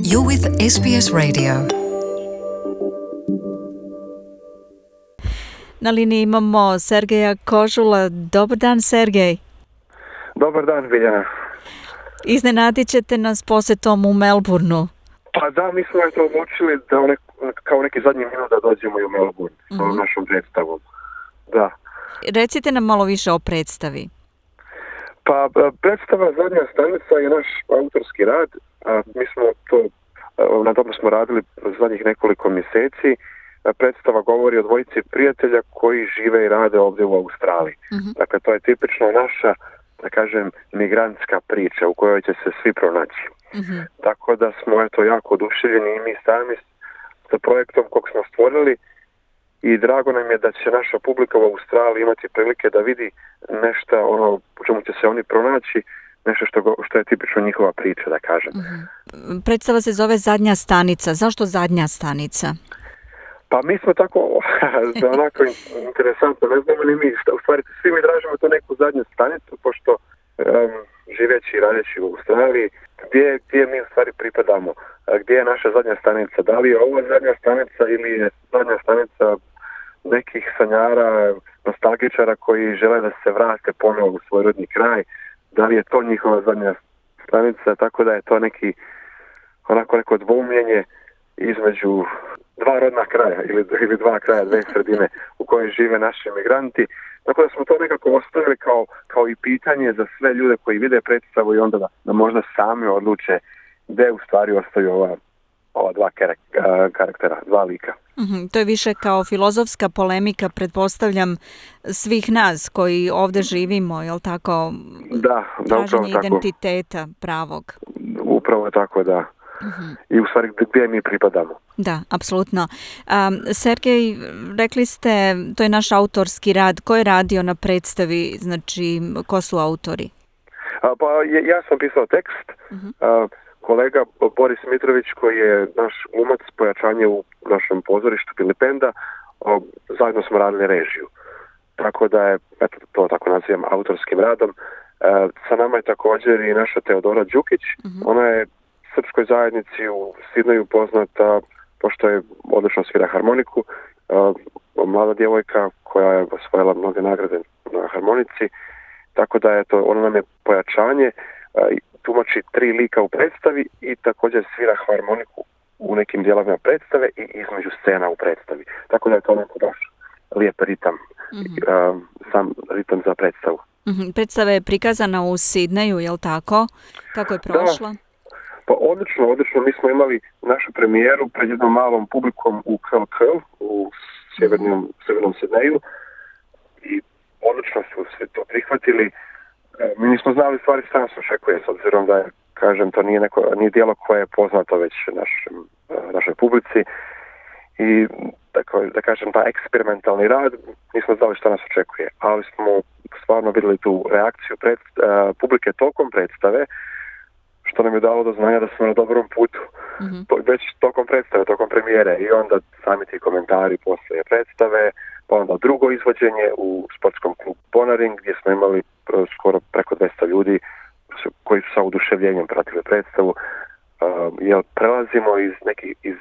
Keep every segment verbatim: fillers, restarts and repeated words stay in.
You're with S B S Radio. Na liniji imamo Sergeja Kožula. Dobar dan, Sergej. Dobar dan, Biljana. Iznenadit ćete nas posjetom u Melbourneu. Pa da, mi smo to odlučili da one, kao neki zadnji minut da dođemo i u Melbourne s mm-hmm. našom predstavom. Da. Recite nam malo više o predstavi. Pa predstava Zadnja stanica je naš autorski rad. A mi smo to, na tome smo radili zadnjih nekoliko mjeseci. Predstava govori o dvojici prijatelja koji žive i rade ovdje u Australiji. Mm-hmm. Dakle, to je tipično naša, da kažem, migrantska priča u kojoj će se svi pronaći. Mm-hmm. Tako da smo eto jako oduševljeni i mi sami sa projektom kog smo stvorili i drago nam je da će naša publika u Australiji imati prilike da vidi nešto ono u čemu će se oni pronaći, nešto što, što je tipično njihova priča, da kažem. Mm-hmm. Predstava se zove Zadnja stanica. Zašto Zadnja stanica? Pa mi smo tako onako interesantno, ne znamo ni mi, šta, u stvari svi mi tražimo to neku zadnju stanicu, pošto um, živeći i radeći u Australiji, gdje, gdje mi u stvari pripadamo, gdje je naša zadnja stanica, da li je ovo zadnja stanica ili je zadnja stanica nekih sanjara, nostalgičara koji žele da se vrate ponovo u svoj rodni kraj, da li je to njihova zadnja stanica, tako da je to neki onako neko dvoumljenje između dva rodna kraja ili, ili dva kraja, dve sredine u kojoj žive naši migranti. Tako da smo to nekako ostavili kao, kao i pitanje za sve ljude koji vide predstavu i onda da, da možda sami odluče gdje u stvari ostaju ova, ova dva karaktera, dva lika. Mm-hmm. To je više kao filozofska polemika, pretpostavljam, svih nas koji ovdje živimo, jel tako? Da, da, traženje upravo identiteta tako. pravog. Upravo tako, da. Mm-hmm. I u stvari gdje mi pripadamo. Da, apsolutno. Um, Sergej, rekli ste, to je naš autorski rad. Ko je radio na predstavi? Znači, ko su autori? A, pa ja sam pisao tekst. Mm-hmm. A, kolega Boris Mitrović, koji je naš glumac, pojačanje u našem pozorištu Filipenda, a, zajedno smo radili režiju. Tako da je, eto, to tako nazivam autorskim radom. A, sa nama je također i naša Teodora Đukić. Mm-hmm. Ona je srpskoj zajednici u Sidneju poznata pošto je odlično svira harmoniku, uh, mlada djevojka koja je osvojila mnoge nagrade na harmonici, tako da je to, ono nam je pojačanje, uh, tumači tri lika u predstavi i također svira harmoniku u nekim dijelovima predstave i između scena u predstavi. Tako da je to onako baš lijep ritam, mm-hmm. uh, sam ritam za predstavu. Mm-hmm. Predstava je prikazana u Sidneju, je li tako? Kako je prošla? Da. Pa odlično, odlično. Mi smo imali našu premijeru pred jednom malom publikom u Curl Curl u sjevernom, sjevernom Sidneju i odlično su sve to prihvatili. Mi nismo znali stvari šta nas očekuje, s obzirom da je, kažem, to nije, neko, nije dijelo koje je poznato već našem, našoj publici i tako, da kažem, ta eksperimentalni rad, nismo znali šta nas očekuje, ali smo stvarno vidjeli tu reakciju pred, uh, publike tokom predstave, što nam je dalo do znanja da smo na dobrom putu. Mm-hmm. To, već tokom predstave, tokom premijere i onda sami ti komentari poslije predstave, pa onda drugo izvođenje u sportskom klubu Bonaring gdje smo imali skoro preko dvjesto ljudi koji su sa oduševljenjem pratili predstavu. Uh, jer prelazimo iz nekih iz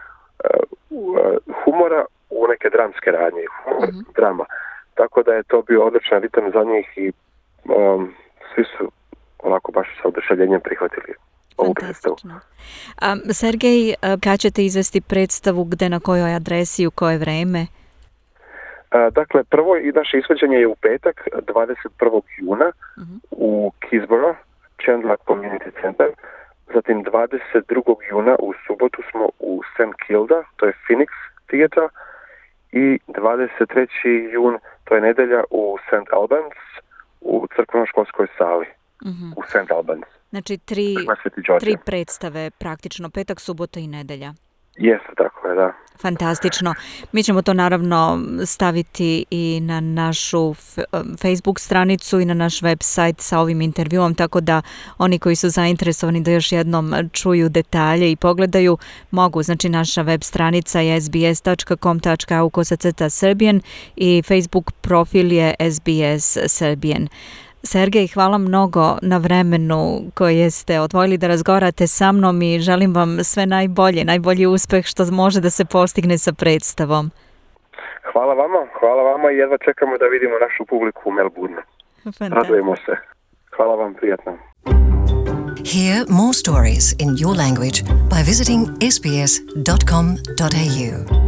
uh, humora u neke dramske radnje, humor, mm-hmm. drama. Tako da je to bio odličan ritam za njih i um, svi su onako baš sa oduševljenjem prihvatili ovu predstavu. Um, Sergej, kad ćete izvesti predstavu, gde, na kojoj adresi, u koje vreme? Uh, dakle, prvo i naše izvođenje je u petak, dvadeset prvog juna uh-huh. u Keysborough, Chandler Community Center. Zatim dvadeset drugog juna u subotu smo u Saint Kilda, to je Phoenix Theatre. I dvadeset treći jun, to je nedjelja u Saint Albans, u crkveno-školskoj sali. Mm-hmm. U Saint Albans. Znači tri, tri predstave praktično, petak, subota i nedelja. Jeste, tako je, da. Fantastično. Mi ćemo to naravno staviti i na našu f- Facebook stranicu i na naš website sa ovim intervjuom, tako da oni koji su zainteresovani da još jednom čuju detalje i pogledaju, mogu. Znači naša web stranica je s b s dot com dot a u kosacrta Serbian i Facebook profil je S B S Serbian. Sergej, hvala mnogo na vremenu koje ste odvojili da razgovarate sa mnom i želim vam sve najbolje, najbolji uspeh što može da se postigne sa predstavom. Hvala vama, hvala vama i jedva čekamo da vidimo našu publiku u Melbourneu. Radujemo se. Hvala vam, prijatno. Hear more stories in your language by visiting s b s dot com dot a u.